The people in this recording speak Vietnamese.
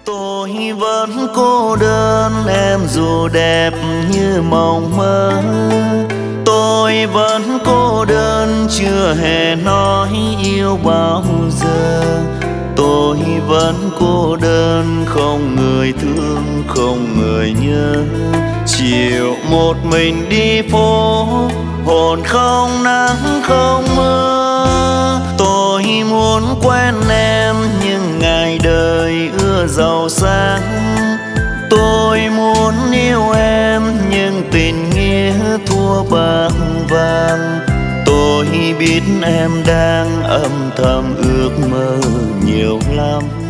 Tôi vẫn cô đơn em dù đẹp như mộng mơ. Tôi vẫn cô đơn chưa hề nói yêu bao giờ. Tôi vẫn cô đơn không người thương không người nhớ. Chiều một mình đi phố, hồn không nắng không mưa. Tôi muốn quen em nhưng ngày đời ưa giàu sang. Tôi muốn yêu em nhưng tình nghĩa thua bạc vàng. Tôi biết em đang âm thầm ước mơ nhiều lắm.